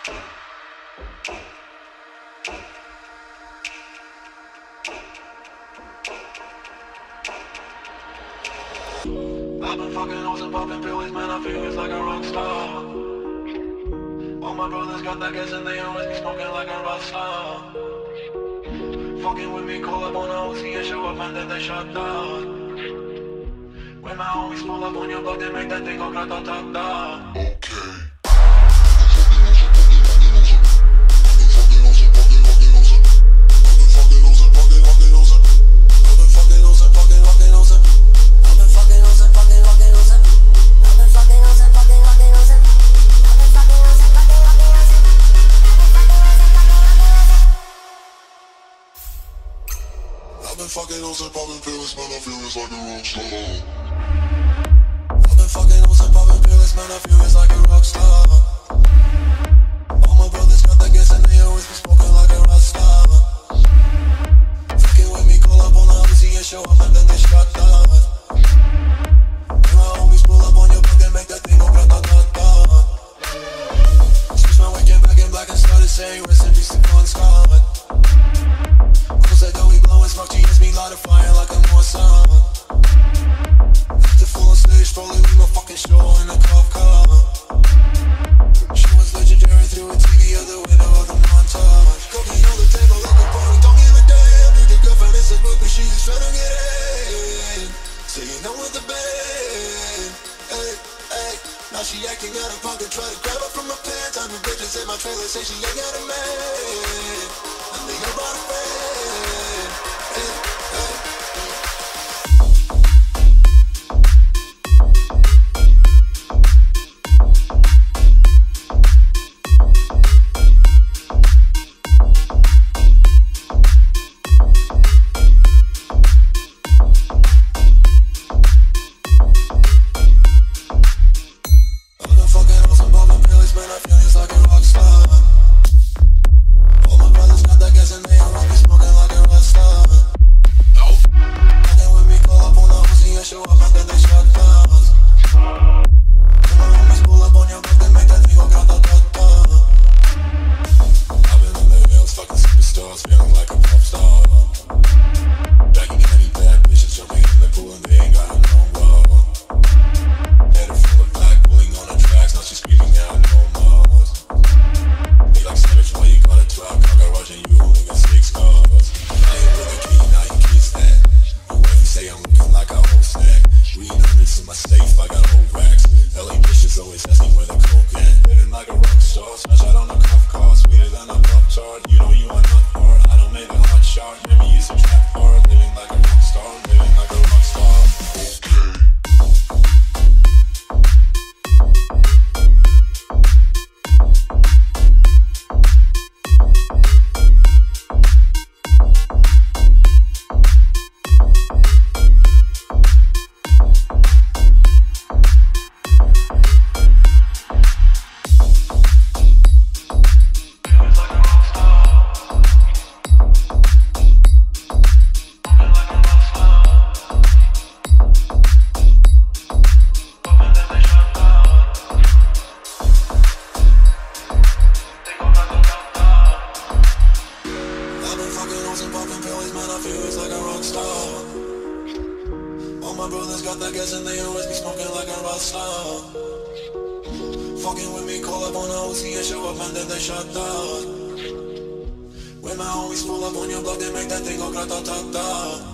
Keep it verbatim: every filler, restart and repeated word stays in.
I've been fucking hoes and popping pills, man, I feel it's like a rock star. All my brothers got that gas and they always be smoking like a rock star. Fucking with me, call up on a O C and show up and then they shut down. When my homies pull up on your block, they make that thing go grata-ta-ta. Okay. I've been fucking hoes and popping pills, man, I feel it's like a rock star. I've been fucking hoes and popping pills, man, I feel it's like a rock star. All my brothers got that gas and they always be smoking like a rock star. Fucking with me, call up on the O C and show up and then they shut down. When my homies pull up on your block, they make that thing go grata-ta-ta. Switch my waking back in black and started saying rest in peace to Bon Scott. Smoke G S me light a fire like a North Sun. The full on stage, probably leave my fucking show in a cop car. She was legendary through a T V out the window of the montage. Cocaine on the table like a party, don't give a damn. Dude, the girlfriend is a book, but she just tryna get in. So you know what the band. Hey, hey. Now she acting out of pocket, try to grab her from my pants. I'm the bitches in my trailer, say she ain't got a man. And they about a friend. My brothers got that gas and they always be smoking like a rock star. Fucking with me, call up on the O C and show up and then they shut down. When my homies pull up on your block, they make that thing go grata-ta-ta.